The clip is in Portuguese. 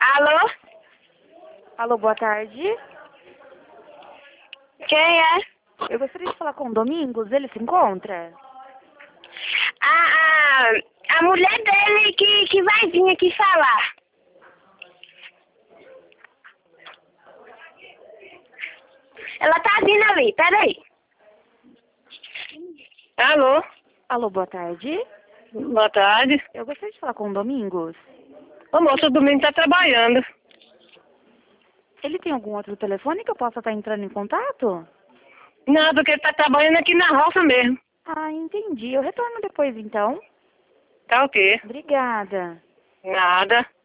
Alô? Alô, boa tarde. Quem é? Eu gostaria de falar com o Domingos, ele se encontra? A mulher dele que vai vir aqui falar. Ela tá vindo ali, peraí. Alô? Alô, boa tarde. Boa tarde. Eu gostaria de falar com o Domingos. Ô moço, o Domingo tá trabalhando. Ele tem algum outro telefone que eu possa estar entrando em contato? Não, porque ele tá trabalhando aqui na roça mesmo. Ah, entendi. Eu retorno depois, então. Tá o quê? Obrigada. Nada.